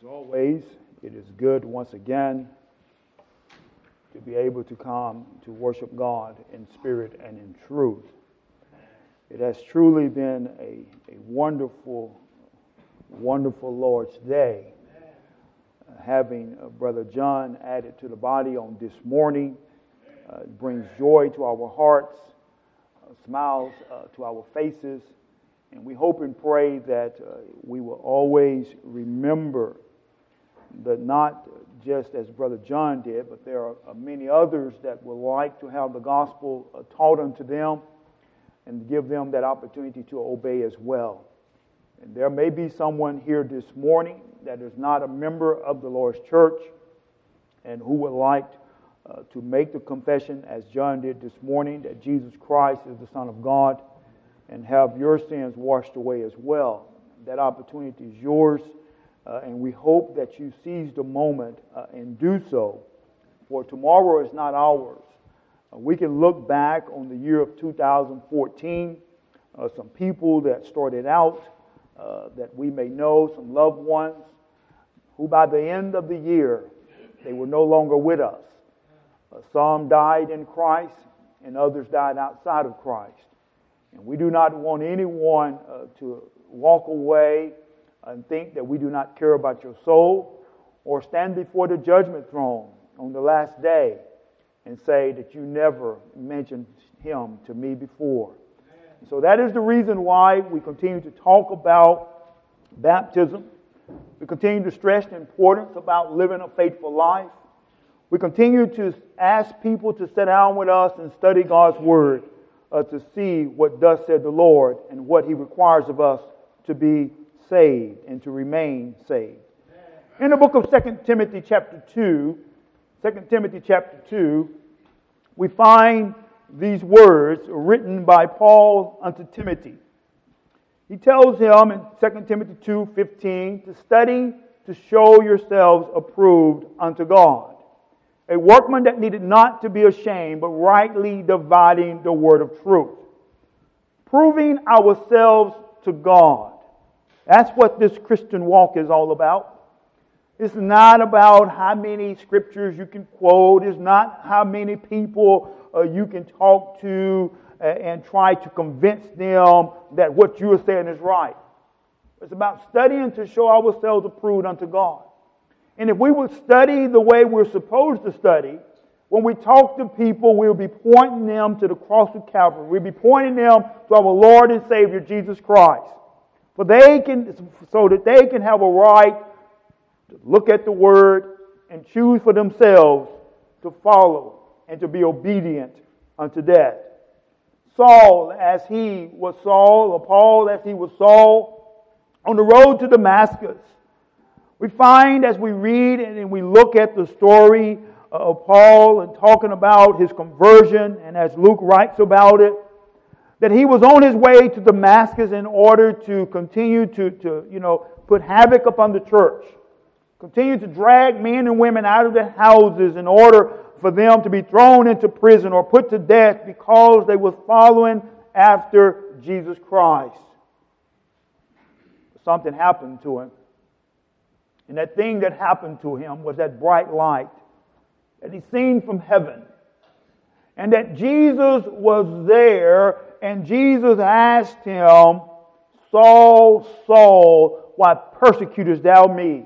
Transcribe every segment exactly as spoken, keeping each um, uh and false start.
always, it is good once again to be able to come to worship God in spirit and in truth. It has truly been a, a wonderful, wonderful Lord's Day. Uh, having uh, Brother John added to the body on this morning uh, brings joy to our hearts, uh, smiles uh, to our faces, and we hope and pray that uh, we will always remember that not just as Brother John did, but there are many others that would like to have the gospel uh, taught unto them and give them that opportunity to obey as well. And there may be someone here this morning that is not a member of the Lord's church and who would like uh, to make the confession, as John did this morning, that Jesus Christ is the Son of God, and have your sins washed away as well. That opportunity is yours, uh, and we hope that you seize the moment uh, and do so, for tomorrow is not ours. Uh, we can look back on the year of two thousand fourteen, uh, some people that started out uh, that we may know, some loved ones, who by the end of the year, they were no longer with us. Uh, some died in Christ, and others died outside of Christ. And we do not want anyone uh, to walk away and think that we do not care about your soul, or stand before the judgment throne on the last day and say that you never mentioned him to me before. And so that is the reason why we continue to talk about baptism. We continue to stress the importance about living a faithful life. We continue to ask people to sit down with us and study God's Word, Uh, to see what thus said the Lord and what He requires of us to be saved and to remain saved. In the book of Second Timothy chapter two, Second Timothy chapter two, we find these words written by Paul unto Timothy. He tells him in Second Timothy two fifteen to study to show yourselves approved unto God, a workman that needed not to be ashamed, but rightly dividing the word of truth. Proving ourselves to God. That's what this Christian walk is all about. It's not about how many scriptures you can quote. It's not how many people uh, you can talk to uh, and try to convince them that what you are saying is right. It's about studying to show ourselves approved unto God. And if we would study the way we're supposed to study, when we talk to people, we'll be pointing them to the cross of Calvary. We'll be pointing them to our Lord and Savior, Jesus Christ. For they can, so that they can have a right to look at the Word and choose for themselves to follow and to be obedient unto death. Saul, as he was Saul, or Paul, as he was Saul, on the road to Damascus, we find as we read and we look at the story of Paul and talking about his conversion, and as Luke writes about it, that he was on his way to Damascus in order to continue to, to you know, put havoc upon the church, continue to drag men and women out of their houses in order for them to be thrown into prison or put to death because they were following after Jesus Christ. Something happened to him. And that thing that happened to him was that bright light that he seen from heaven. And that Jesus was there, and Jesus asked him, Saul, Saul, why persecutest thou me?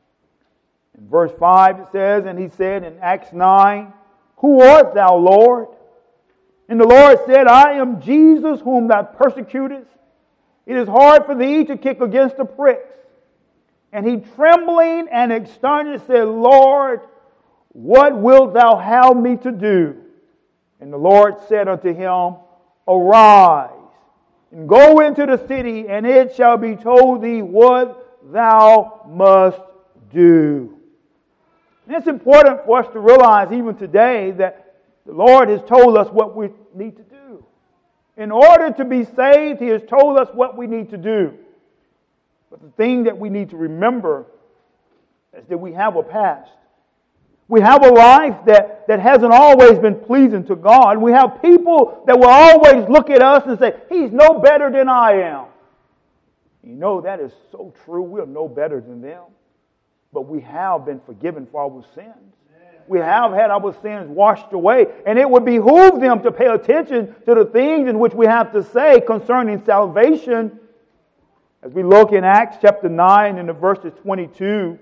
In verse five it says, and he said in Acts nine, Who art thou, Lord? And the Lord said, I am Jesus whom thou persecutest. It is hard for thee to kick against the pricks. And he, trembling and astonished, said, Lord, what wilt thou have me to do? And the Lord said unto him, Arise, and go into the city, and it shall be told thee what thou must do. And it's important for us to realize even today that the Lord has told us what we need to do. In order to be saved, He has told us what we need to do. But the thing that we need to remember is that we have a past. We have a life that, that hasn't always been pleasing to God. We have people that will always look at us and say, He's no better than I am. You know, that is so true. We're no better than them. but we have been forgiven for our sins. We have had our sins washed away. And it would behoove them to pay attention to the things in which we have to say concerning salvation. As we look in Acts chapter nine and the verses twenty-two.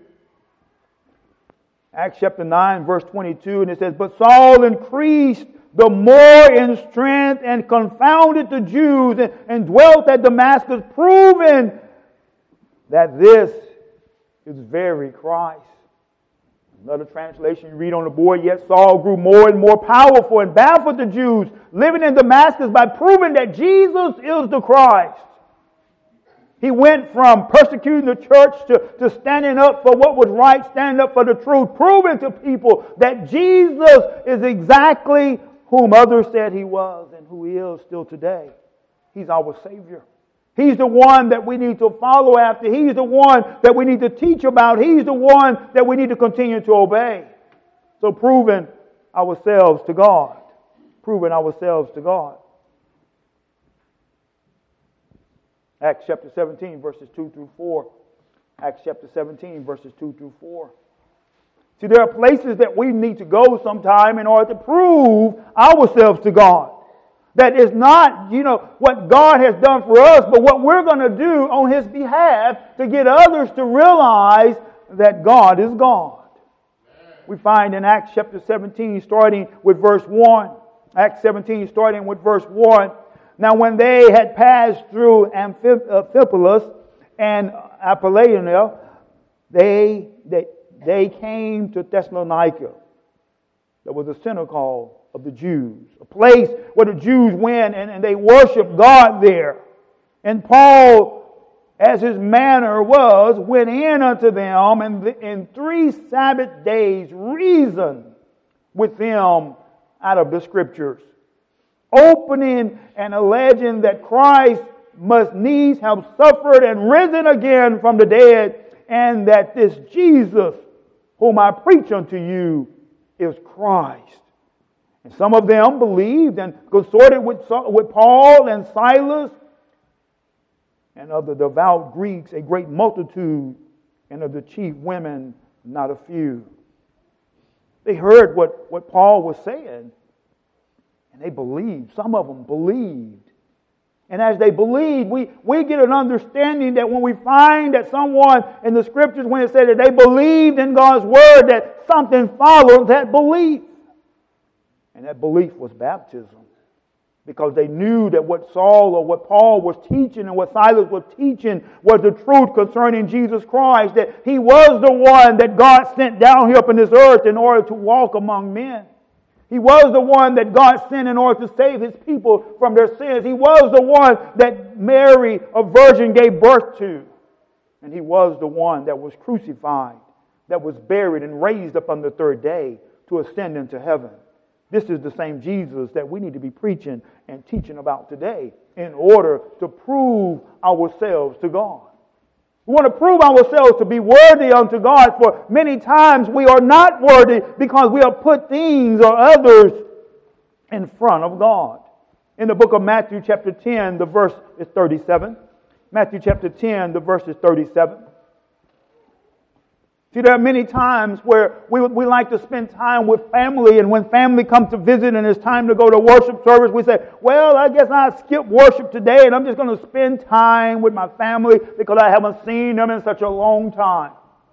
Acts chapter nine verse twenty-two, and it says, "But Saul increased the more in strength and confounded the Jews and, and dwelt at Damascus, proving that this is very Christ." Another translation you read on the board, "Yet Saul grew more and more powerful and baffled the Jews living in Damascus by proving that Jesus is the Christ." He went from persecuting the church to, to standing up for what was right, standing up for the truth, proving to people that Jesus is exactly whom others said He was and who He is still today. He's our Savior. He's the one that we need to follow after. He's the one that we need to teach about. He's the one that we need to continue to obey. So proving ourselves to God. Proving ourselves to God. Acts chapter seventeen, verses two through four. Acts chapter seventeen, verses two through four. See, there are places that we need to go sometime in order to prove ourselves to God. That is not, you know, what God has done for us, but what we're going to do on His behalf to get others to realize that God is God. We find in Acts chapter seventeen, starting with verse one. Acts seventeen, starting with verse one. "Now when they had passed through Amphipolis and Apollonia, they, they, they came to Thessalonica. There was a synagogue of the Jews, a place where the Jews went and, and they worshiped God there. And Paul, as his manner was, went in unto them and in three Sabbath days reasoned with them out of the Scriptures, opening and alleging that Christ must needs have suffered and risen again from the dead, and that this Jesus, whom I preach unto you, is Christ. And some of them believed and consorted with, with Paul and Silas, and of the devout Greeks a great multitude, and of the chief women not a few." They heard what, what Paul was saying, and they believed. Some of them believed. And as they believed, we, we get an understanding that when we find that someone in the Scriptures, when it said that they believed in God's Word, that something followed that belief. And that belief was baptism. Because they knew that what Saul or what Paul was teaching and what Silas was teaching was the truth concerning Jesus Christ. That He was the one that God sent down here up in this earth in order to walk among men. He was the one that God sent in order to save His people from their sins. He was the one that Mary, a virgin, gave birth to. And He was the one that was crucified, that was buried and raised up on the third day to ascend into heaven. This is the same Jesus that we need to be preaching and teaching about today in order to prove ourselves to God. We want to prove ourselves to be worthy unto God, for many times we are not worthy because we have put things or others in front of God. In the book of Matthew chapter ten, the verse is thirty-seven. Matthew chapter ten, the verse is thirty-seven. See, there are many times where we, we like to spend time with family, and when family comes to visit and it's time to go to worship service, we say, well, I guess I'll skip worship today and I'm just going to spend time with my family because I haven't seen them in such a long time.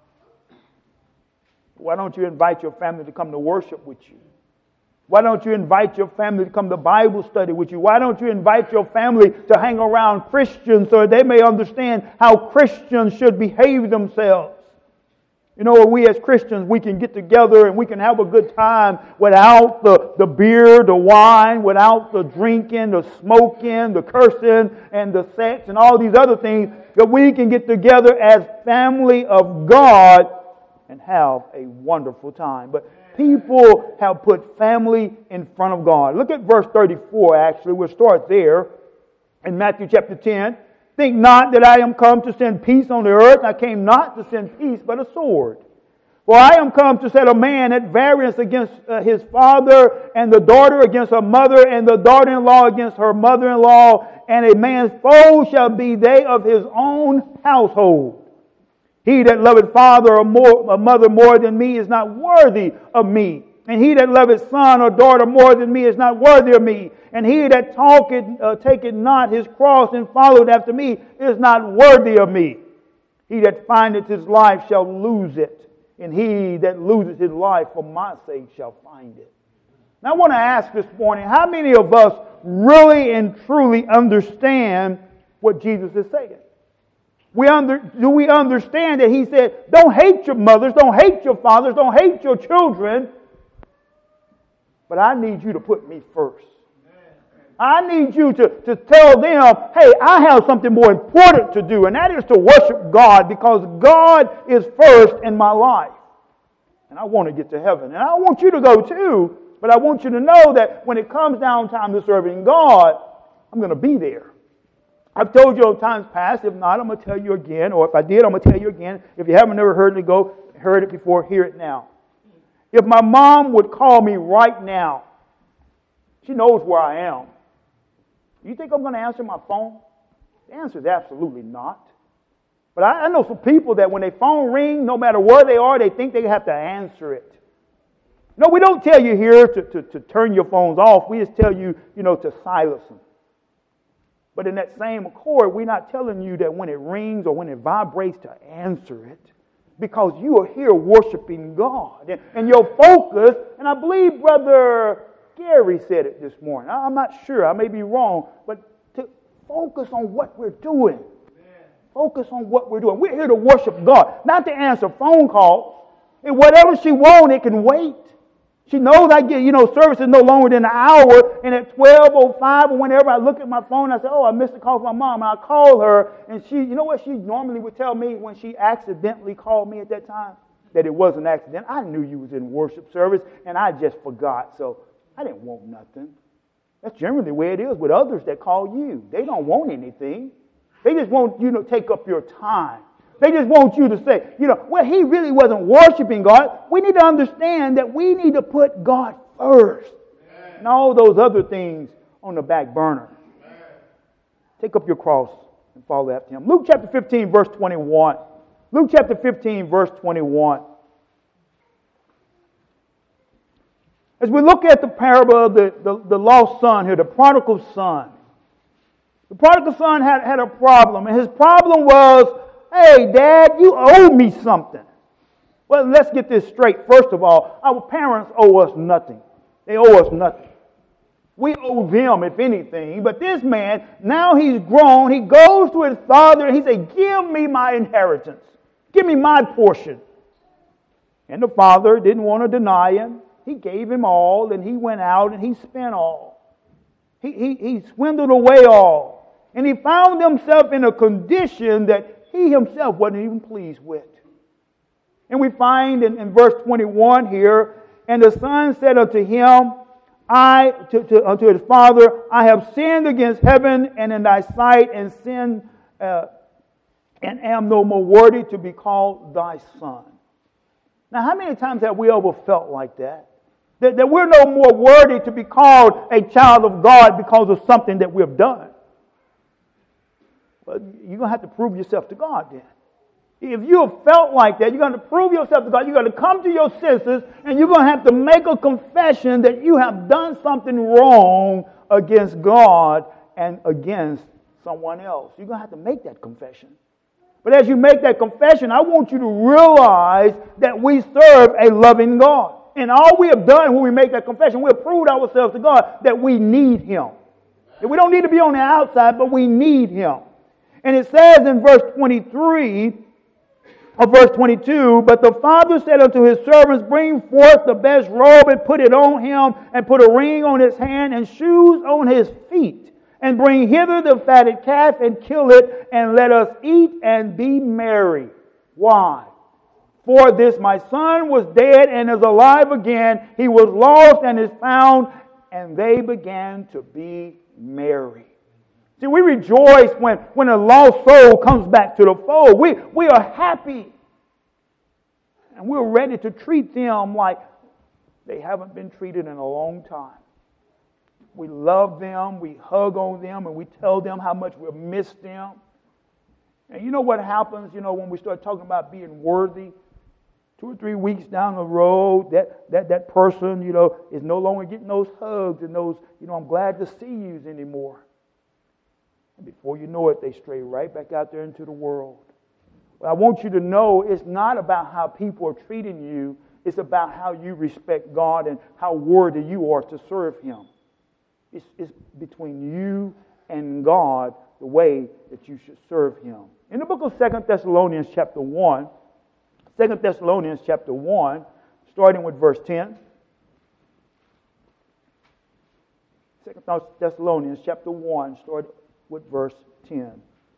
Why don't you invite your family to come to worship with you? Why don't you invite your family to come to Bible study with you? Why don't you invite your family to hang around Christians so they may understand how Christians should behave themselves? You know, we as Christians, we can get together and we can have a good time without the, the beer, the wine, without the drinking, the smoking, the cursing, and the sex, and all these other things. That we can get together as family of God and have a wonderful time. But people have put family in front of God. Look at verse thirty-four, actually. We'll start there in Matthew chapter ten. "Think not that I am come to send peace on the earth. I came not to send peace, but a sword. For I am come to set a man at variance against uh, his father, and the daughter against her mother, and the daughter-in-law against her mother-in-law, and a man's foe shall be they of his own household. He that loveth father or, more, or mother more than me is not worthy of me. And he that loveth son or daughter more than me is not worthy of me. And he that talketh, uh, taketh not his cross and followeth after me is not worthy of me. He that findeth his life shall lose it. And he that loseth his life for my sake shall find it. Now I want to ask this morning, how many of us really and truly understand what Jesus is saying? We under, do we understand that He said, don't hate your mothers, don't hate your fathers, don't hate your children, but I need you to put me first. I need you to, to tell them, hey, I have something more important to do, and that is to worship God, because God is first in my life. And I want to get to heaven. And I want you to go too, but I want you to know that when it comes down time to serving God, I'm going to be there. I've told you in times past. If not, I'm going to tell you again. Or if I did, I'm going to tell you again. If you haven't never heard it, go heard it before, hear it now. If my mom would call me right now, she knows where I am. You think I'm going to answer my phone? The answer is absolutely not. But I, I know some people that when their phone rings, no matter where they are, they think they have to answer it. No, we don't tell you here to, to, to turn your phones off. We just tell you, you know, to silence them. But in that same accord, we're not telling you that when it rings or when it vibrates to answer it, because you are here worshiping God. And, and your focus, and I believe Brother Gary said it this morning. I'm not sure, I may be wrong, but to focus on what we're doing. Focus on what we're doing. We're here to worship God, not to answer phone calls. And whatever she wants, it can wait. She knows I get, you know, service is no longer than an hour, and at twelve oh five or whenever I look at my phone, I say, oh, I missed a call from my mom. And I call her, and she, you know what she normally would tell me when she accidentally called me at that time? That it was an accident. I knew you was in worship service, and I just forgot, so I didn't want nothing. That's generally the way it is with others that call you. They don't want anything. They just want you to take up your time. They just want you to say, you know, well, he really wasn't worshiping God. We need to understand that we need to put God first. Amen. And all those other things on the back burner. Amen. Take up your cross and follow after Him. Luke chapter fifteen, verse twenty-one. Luke chapter fifteen, verse twenty-one. As we look at the parable of the, the, the lost son here, the prodigal son. The prodigal son had, had a problem, and his problem was, hey, Dad, you owe me something. Well, let's get this straight. First of all, our parents owe us nothing. They owe us nothing. We owe them, if anything. But this man, now he's grown. He goes to his father and he says, give me my inheritance. Give me my portion. And the father didn't want to deny him. He gave him all, and he went out and he spent all. He, he, he swindled away all. And he found himself in a condition that he himself wasn't even pleased with. And we find in, in verse twenty-one here, and the son said unto him, I, to, to, unto his father, I have sinned against heaven and in thy sight, and sinned, uh, and am no more worthy to be called thy son. Now, how many times have we ever felt like that? That, that we're no more worthy to be called a child of God because of something that we've done. Well, you're going to have to prove yourself to God then. If you have felt like that, you're going to prove yourself to God. You're going to come to your senses, and you're going to have to make a confession that you have done something wrong against God and against someone else. You're going to have to make that confession. But as you make that confession, I want you to realize that we serve a loving God. And all we have done when we make that confession, we have proved ourselves to God that we need Him. That we don't need to be on the outside, but we need Him. And it says in verse twenty-three, or verse twenty-two, but the father said unto his servants, bring forth the best robe and put it on him, and put a ring on his hand and shoes on his feet. And bring hither the fatted calf and kill it, and let us eat and be merry. Why? For this my son was dead and is alive again. He was lost and is found. And they began to be merry. See, we rejoice when, when a lost soul comes back to the fold. We, we are happy. And we're ready to treat them like they haven't been treated in a long time. We love them, we hug on them, and we tell them how much we miss them. And you know what happens, you know, when we start talking about being worthy? Two or three weeks down the road, that, that, that person, you know, is no longer getting those hugs and those, you know, I'm glad to see you anymore. And before you know it, they stray right back out there into the world. Well, I want you to know it's not about how people are treating you. It's about how you respect God and how worthy you are to serve Him. It's, it's between you and God, the way that you should serve Him. In the book of Second Thessalonians chapter one, Second Thessalonians chapter one, starting with verse ten. Second Thessalonians chapter one, starting with verse ten.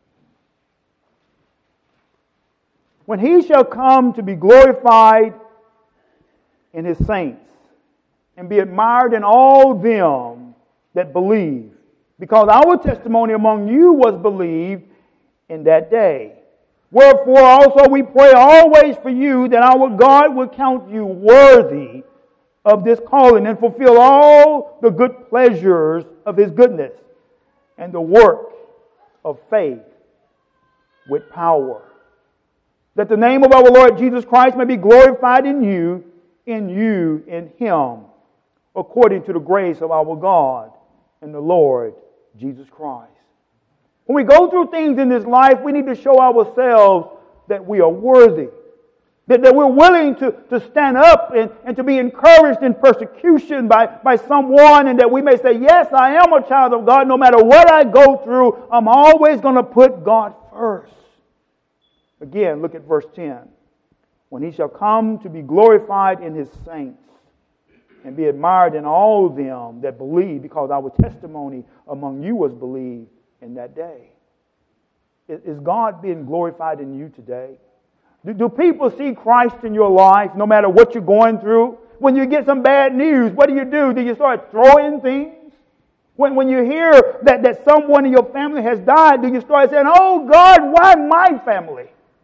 When He shall come to be glorified in His saints, and be admired in all them that believe, because our testimony among you was believed in that day. Wherefore also we pray always for you, that our God will count you worthy of this calling, and fulfill all the good pleasures of His goodness, and the work of faith with power, that the name of our Lord Jesus Christ may be glorified in you, in you, in Him, according to the grace of our God and the Lord Jesus Christ. When we go through things in this life, we need to show ourselves that we are worthy. That, that we're willing to, to stand up and, and to be encouraged in persecution by, by someone, and that we may say, yes, I am a child of God. No matter what I go through, I'm always going to put God first. Again, look at verse ten. When He shall come to be glorified in His saints, and be admired in all them that believe, because our testimony among you was believed in that day. Is God being glorified in you today? Do, do people see Christ in your life no matter what you're going through? When you get some bad news, what do you do? Do you start throwing things? When, when you hear that, that someone in your family has died, do you start saying, oh God, why my family?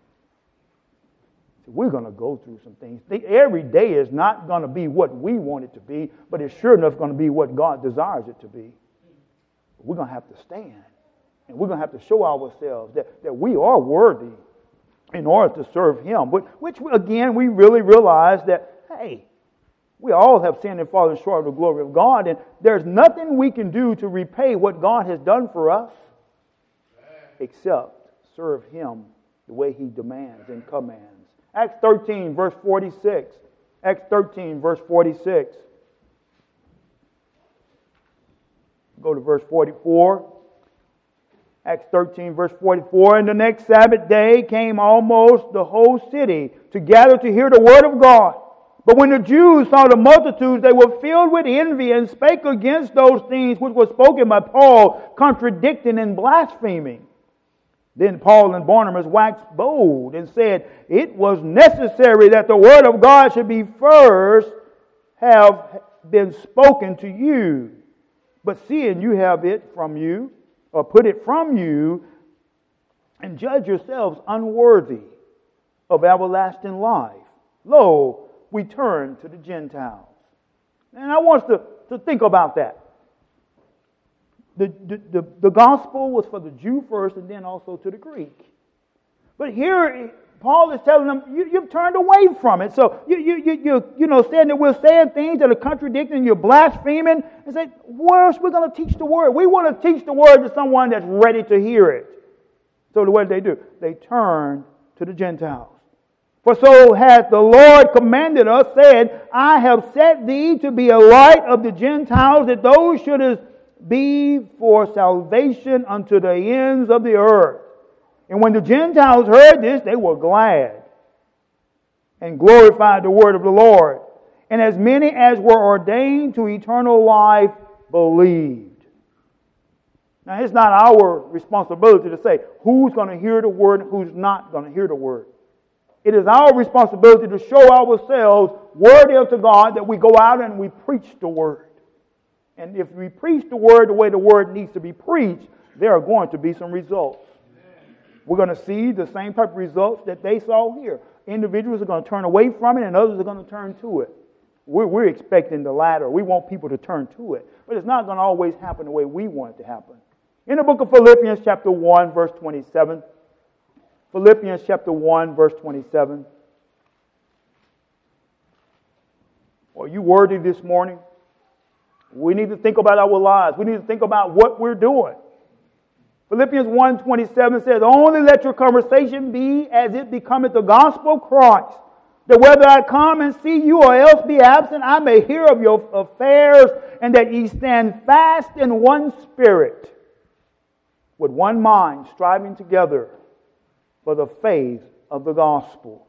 We're going to go through some things. Every day is not going to be what we want it to be, but it's sure enough going to be what God desires it to be. We're going to have to stand. And we're going to have to show ourselves that, that we are worthy in order to serve Him. But, which, again, we really realize that, hey, we all have sinned and fallen short of the glory of God, and there's nothing we can do to repay what God has done for us except serve Him the way He demands and commands. Acts thirteen, verse forty-six. Acts thirteen, verse forty-six. Go to verse forty-four. Acts thirteen, verse forty-four. And the next Sabbath day came almost the whole city together to hear the word of God. But when the Jews saw the multitudes, they were filled with envy and spake against those things which were spoken by Paul, contradicting and blaspheming. Then Paul and Barnabas waxed bold and said, it was necessary that the word of God should be first have been spoken to you. But seeing you have it from you, or put it from you, and judge yourselves unworthy of everlasting life, lo, we turn to the Gentiles. And I want us to, to think about that. The, the, the, the gospel was for the Jew first, and then also to the Greek. But here, Paul is telling them, you, you've turned away from it. So, you, you, you, you, you know, saying that we're saying things that are contradicting, you're blaspheming, and say, where else are we going to teach the word? We want to teach the word to someone that's ready to hear it. So what did they do? They turned to the Gentiles. For so hath the Lord commanded us, said, I have set thee to be a light of the Gentiles, that those should be for salvation unto the ends of the earth. And when the Gentiles heard this, they were glad and glorified the word of the Lord. And as many as were ordained to eternal life believed. Now, it's not our responsibility to say who's going to hear the word and who's not going to hear the word. It is our responsibility to show ourselves worthy unto God, that we go out and we preach the word. And if we preach the word the way the word needs to be preached, there are going to be some results. We're going to see the same type of results that they saw here. Individuals are going to turn away from it, and others are going to turn to it. We're, we're expecting the latter. We want people to turn to it. But it's not going to always happen the way we want it to happen. In the book of Philippians chapter one, verse twenty-seven, Philippians chapter one, verse twenty-seven. Are you worthy this morning? We need to think about our lives. We need to think about what we're doing. Philippians one twenty-seven says, only let your conversation be as it becometh the gospel of Christ, that whether I come and see you or else be absent, I may hear of your affairs, and that ye stand fast in one spirit, with one mind, striving together for the faith of the gospel.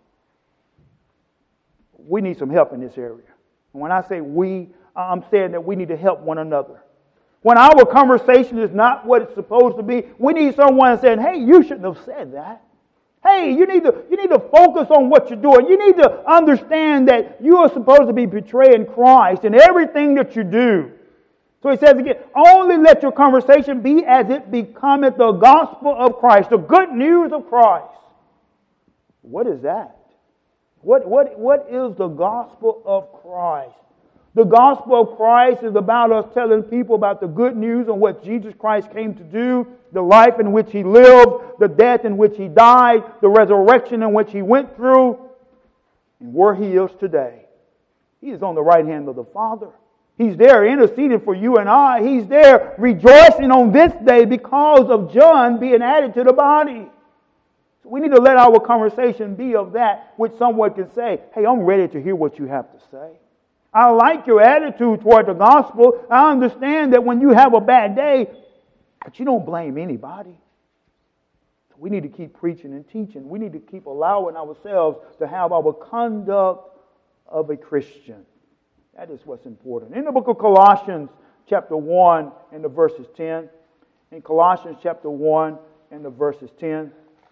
We need some help in this area. And when I say we, I'm saying that we need to help one another. When our conversation is not what it's supposed to be, we need someone saying, hey, you shouldn't have said that. Hey, you need to you need to focus on what you're doing. You need to understand that you are supposed to be betraying Christ in everything that you do. So he says again, only let your conversation be as it becometh the gospel of Christ, the good news of Christ. What is that? What, what, what is the gospel of Christ? The gospel of Christ is about us telling people about the good news and what Jesus Christ came to do, the life in which He lived, the death in which He died, the resurrection in which He went through, and where He is today. He is on the right hand of the Father. He's there interceding for you and I. He's there rejoicing on this day because of John being added to the body. So we need to let our conversation be of that which someone can say, hey, I'm ready to hear what you have to say. I like your attitude toward the gospel. I understand that when you have a bad day, but you don't blame anybody. We need to keep preaching and teaching. We need to keep allowing ourselves to have our conduct of a Christian. That is what's important. In the book of Colossians chapter one and the verses ten, in Colossians chapter one and the verses ten,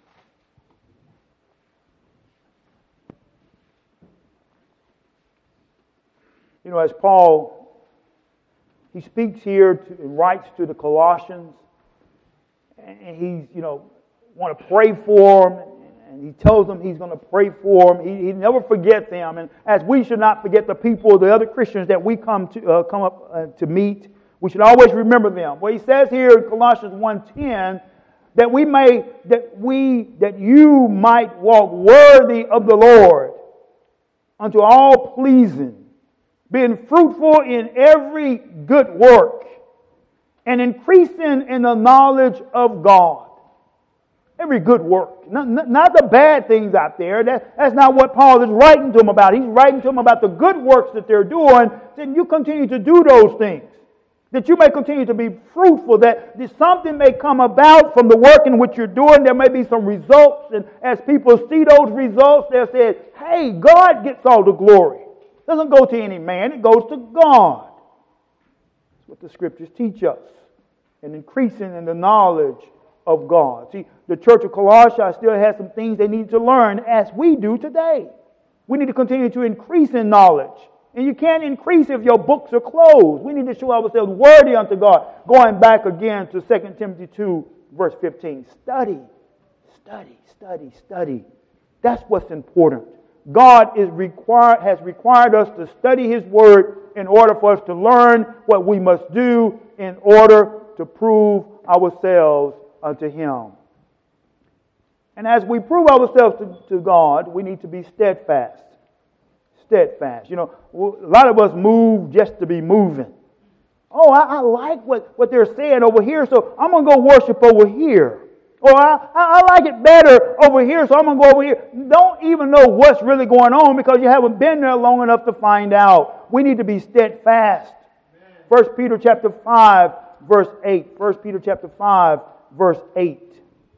you know, as Paul, he speaks here to, and writes to the Colossians, and he's, you know, want to pray for them, and he tells them he's going to pray for them. He, he never forgets them, and as we should not forget the people, the other Christians that we come to uh, come up uh, to meet, we should always remember them. Well, he says here in Colossians one ten that we may that we that you might walk worthy of the Lord, unto all pleasing, being fruitful in every good work, and increasing in the knowledge of God. Every good work. Not, not, not the bad things out there. That, that's not what Paul is writing to them about. He's writing to them about the good works that they're doing. Then you continue to do those things. That you may continue to be fruitful. That something may come about from the work in which you're doing. There may be some results. And as people see those results, they'll say, hey, God gets all the glory. It doesn't go to any man. It goes to God. That's what the Scriptures teach us. And increasing in the knowledge of God. See, the church of Colossae still has some things they need to learn as we do today. We need to continue to increase in knowledge. And you can't increase if your books are closed. We need to show ourselves worthy unto God. Going back again to Second Timothy two, verse fifteen. Study, study, study, study. That's what's important. God is required, has required us to study His Word in order for us to learn what we must do in order to prove ourselves unto Him. And as we prove ourselves to, to God, we need to be steadfast. Steadfast. You know, a lot of us move just to be moving. Oh, I, I like what, what they're saying over here, so I'm going to go worship over here. Or I, I like it better over here, so I'm going to go over here. Don't even know what's really going on because you haven't been there long enough to find out. We need to be steadfast. First Peter chapter five, verse eight. First Peter chapter five, verse eight.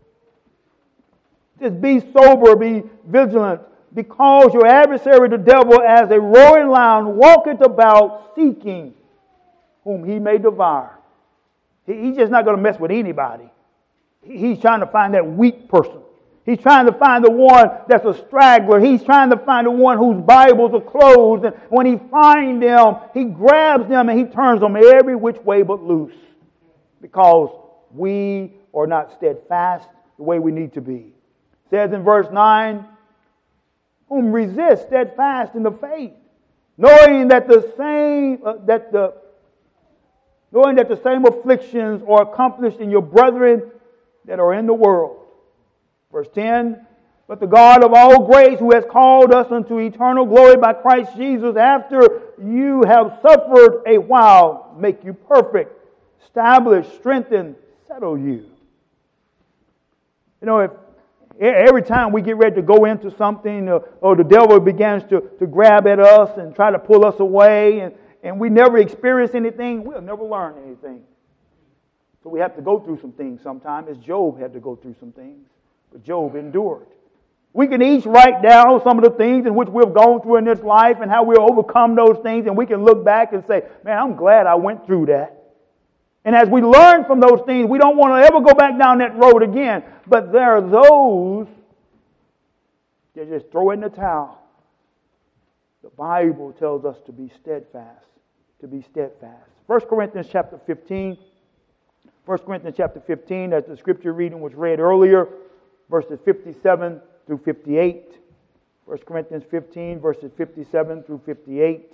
It says, be sober, be vigilant, because your adversary the devil, as a roaring lion, walketh about seeking whom he may devour. He's just not going to mess with anybody. He's trying to find that weak person. He's trying to find the one that's a straggler. He's trying to find the one whose Bibles are closed. And when he finds them, he grabs them and he turns them every which way but loose. Because we are not steadfast the way we need to be. It says in verse nine, whom resist steadfast in the faith, knowing that the same uh, that the knowing that the same afflictions are accomplished in your brethren that are in the world. Verse ten, but the God of all grace, who has called us unto eternal glory by Christ Jesus, after you have suffered a while, make you perfect, establish, strengthen, settle you. You know, if every time we get ready to go into something, or, or the devil begins to, to grab at us and try to pull us away, and, and we never experience anything, we'll never learn anything. So we have to go through some things sometimes, as Job had to go through some things. But Job endured. We can each write down some of the things in which we've gone through in this life and how we'll overcome those things, and we can look back and say, man, I'm glad I went through that. And as we learn from those things, we don't want to ever go back down that road again. But there are those that just throw in the towel. The Bible tells us to be steadfast, to be steadfast. First Corinthians chapter fifteen. First Corinthians chapter fifteen, as the scripture reading was read earlier, verses fifty-seven through fifty-eight. First Corinthians fifteen, verses fifty-seven through fifty-eight.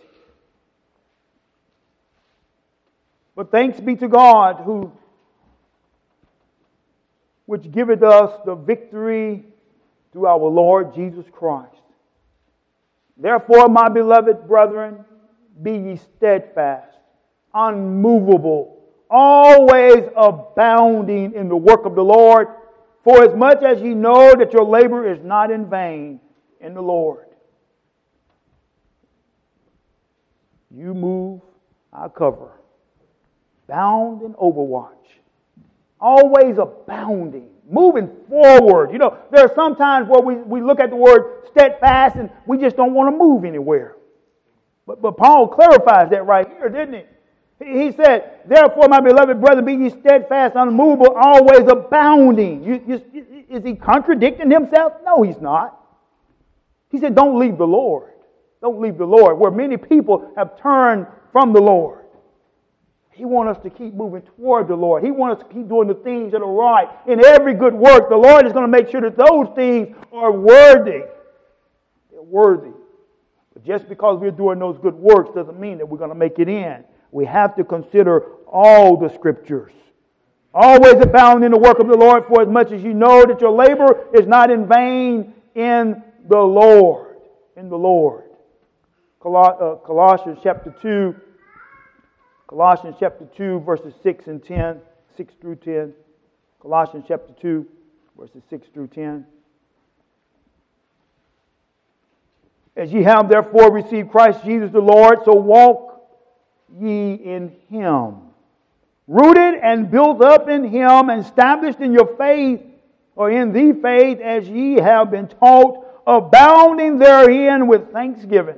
But thanks be to God, who which giveth us the victory through our Lord Jesus Christ. Therefore, my beloved brethren, be ye steadfast, unmovable, always abounding in the work of the Lord, for as much as ye know that your labor is not in vain in the Lord. You move, I cover. Bound in overwatch. Always abounding. Moving forward. You know, there are some times where we, we look at the word steadfast and we just don't want to move anywhere. But, but Paul clarifies that right here, didn't he? He said, therefore, my beloved brother, be ye steadfast, unmovable, always abounding. You, you, is he contradicting himself? No, he's not. He said, don't leave the Lord. Don't leave the Lord. Where many people have turned from the Lord. He wants us to keep moving toward the Lord. He wants us to keep doing the things that are right. In every good work, the Lord is going to make sure that those things are worthy. They're worthy. But just because we're doing those good works doesn't mean that we're going to make it in. We have to consider all the Scriptures. Always abound in the work of the Lord, for as much as you know that your labor is not in vain in the Lord. In the Lord. Colossians chapter two. Colossians chapter two, verses six and ten. six through ten. Colossians chapter two, verses six through ten. As ye have therefore received Christ Jesus the Lord, so walk ye in Him. Rooted and built up in Him, and established in your faith, or in the faith, as ye have been taught, abounding therein with thanksgiving.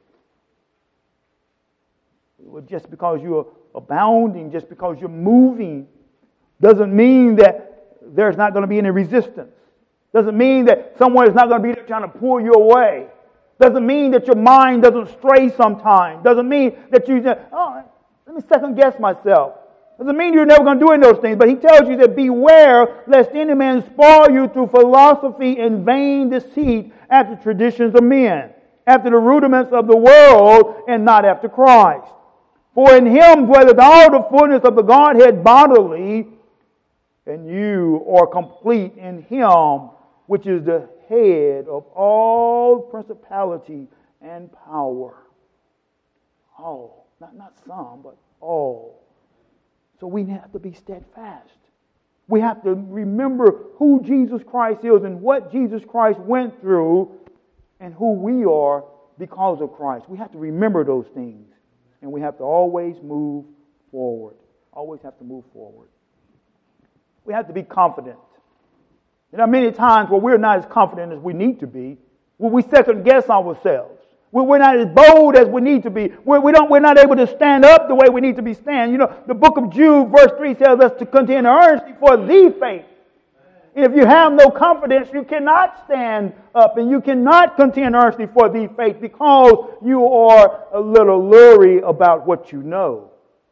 Just because you're abounding, just because you're moving, doesn't mean that there's not going to be any resistance. Doesn't mean that someone is not going to be there trying to pull you away. Doesn't mean that your mind doesn't stray sometimes. Doesn't mean that you just, oh, let me second guess myself. Doesn't mean you're never going to do any of those things. But he tells you that beware lest any man spoil you through philosophy and vain deceit after traditions of men, after the rudiments of the world, and not after Christ. For in Him dwelleth all the fullness of the Godhead bodily, and you are complete in Him, which is the head of all principality and power. All. Not, not some, but all. So we have to be steadfast. We have to remember who Jesus Christ is and what Jesus Christ went through and who we are because of Christ. We have to remember those things. And we have to always move forward. Always have to move forward. We have to be confident. There are many times where we're not as confident as we need to be. Where we second guess ourselves. Where we're not as bold as we need to be. Where we don't, we're not able to stand up the way we need to be stand. You know, the book of Jude, verse three tells us to contend earnestly for the faith. And if you have no confidence, you cannot stand up and you cannot contend earnestly for the faith because you are a little leery about what you know.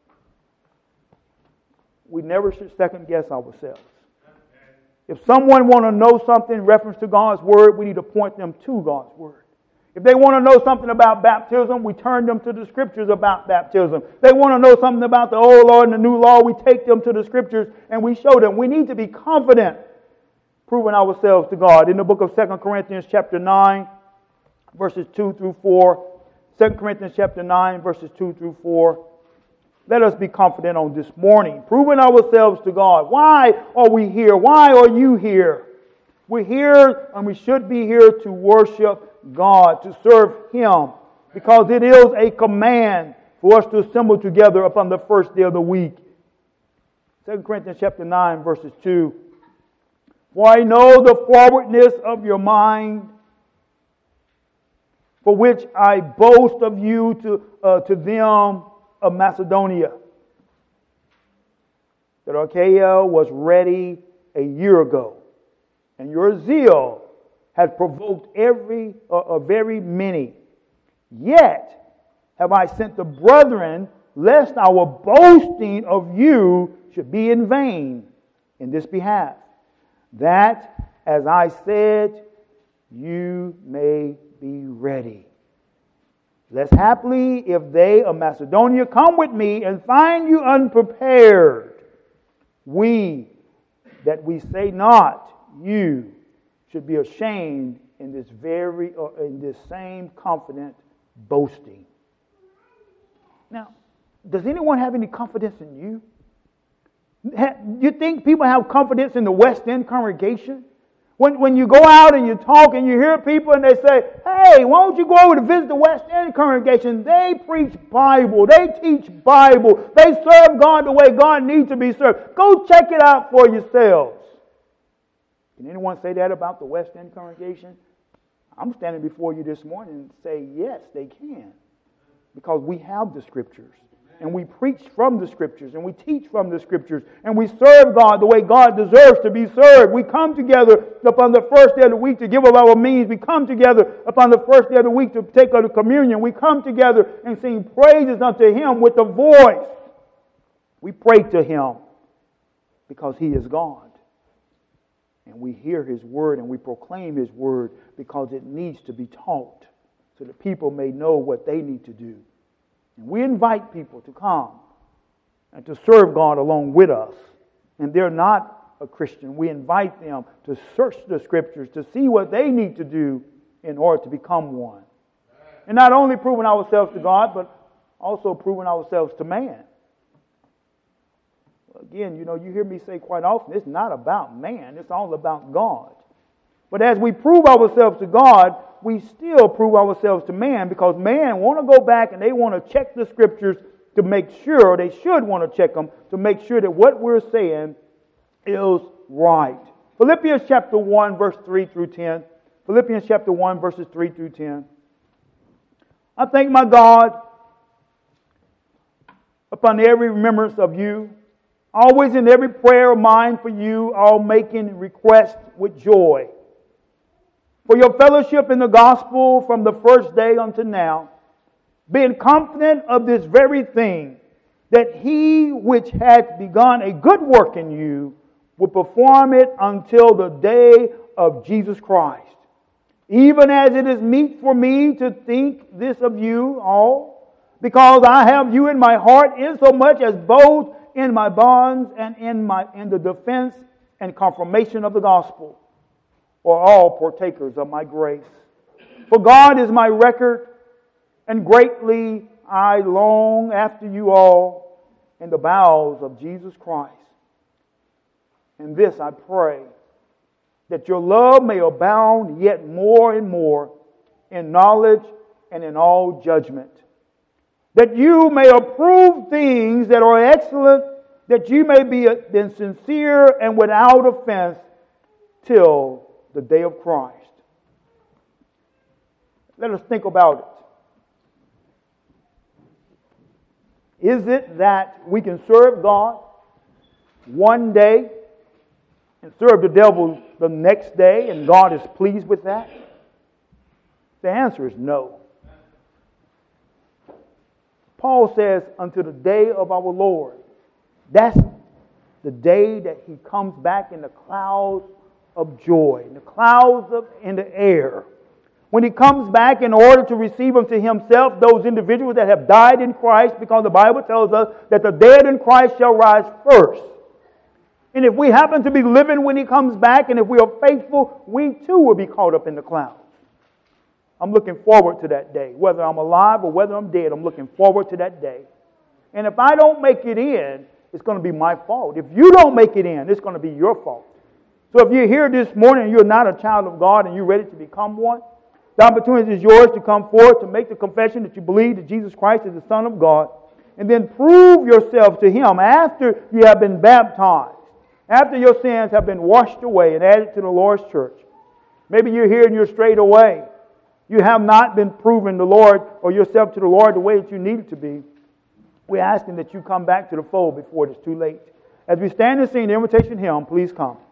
We never should second guess ourselves. If someone want to know something in reference to God's Word, we need to point them to God's Word. If they want to know something about baptism, we turn them to the Scriptures about baptism. If they want to know something about the Old Law and the New Law, we take them to the Scriptures and we show them. We need to be confident. proving ourselves to God. In the book of Second Corinthians chapter nine, verses two through four. Second Corinthians chapter nine, verses two through four. Let us be confident on this morning, proving ourselves to God. Why are we here? Why are you here? We're here, and we should be here to worship God, to serve Him, because it is a command for us to assemble together upon the first day of the week. Second Corinthians chapter nine, verses two. For I know the forwardness of your mind, for which I boast of you to, uh, to them of Macedonia, that Achaia was ready a year ago, and your zeal has provoked every uh, uh, very many. Yet have I sent the brethren, lest our boasting of you should be in vain in this behalf, that, as I said, you may be ready. Lest haply, if they of Macedonia come with me and find you unprepared, we, that we say not, you, should be ashamed in this very, or in this same confident boasting. Now, does anyone have any confidence in you? You think people have confidence in the West End congregation? When, when you go out and you talk and you hear people and they say, hey, why don't you go over to visit the West End congregation? They preach Bible. They teach Bible. They serve God the way God needs to be served. Go check it out for yourselves. Can anyone say that about the West End congregation? I'm standing before you this morning and say, yes, they can. Because we have the Scriptures. And we preach from the Scriptures, and we teach from the Scriptures, and we serve God the way God deserves to be served. We come together upon the first day of the week to give of our means. We come together upon the first day of the week to take of the communion. We come together and sing praises unto Him with the voice. We pray to Him because He is God. And we hear His Word and we proclaim His Word because it needs to be taught so that people may know what they need to do. And we invite people to come and to serve God along with us. And they're not a Christian. We invite them to search the Scriptures to see what they need to do in order to become one. And not only proving ourselves to God, but also proving ourselves to man. Again, you know, you hear me say quite often, it's not about man. It's all about God. But as we prove ourselves to God, we still prove ourselves to man, because man want to go back and they want to check the Scriptures to make sure, or they should want to check them, to make sure that what we're saying is right. Philippians chapter one, verse three through ten. Philippians chapter one, verses three through ten. I thank my God upon every remembrance of you, always in every prayer of mine for you, all making request with joy, for your fellowship in the gospel from the first day unto now, being confident of this very thing, that He which hath begun a good work in you will perform it until the day of Jesus Christ. Even as it is meet for me to think this of you all, because I have you in my heart, insomuch as both in my bonds and in my in the defense and confirmation of the gospel, are all partakers of my grace. For God is my record, and greatly I long after you all in the bowels of Jesus Christ. And this I pray, that your love may abound yet more and more in knowledge and in all judgment, that you may approve things that are excellent, that you may be then sincere and without offense till the day of Christ. Let us think about it. Is it that we can serve God one day and serve the devil the next day, and God is pleased with that? The answer is no. Paul says, until the day of our Lord. That's the day that He comes back in the clouds of joy, in the clouds of, in the air. When He comes back in order to receive unto Himself those individuals that have died in Christ, because the Bible tells us that the dead in Christ shall rise first. And if we happen to be living when He comes back, and if we are faithful, we too will be caught up in the clouds. I'm looking forward to that day. Whether I'm alive or whether I'm dead, I'm looking forward to that day. And if I don't make it in, it's going to be my fault. If you don't make it in, it's going to be your fault. So if you're here this morning and you're not a child of God and you're ready to become one, the opportunity is yours to come forward to make the confession that you believe that Jesus Christ is the Son of God, and then prove yourself to Him after you have been baptized, after your sins have been washed away and added to the Lord's church. Maybe you're here and you're strayed away. You have not been proving the Lord or yourself to the Lord the way that you needed to be. We're asking that you come back to the fold before it is too late. As we stand and sing the invitation hymn, please come.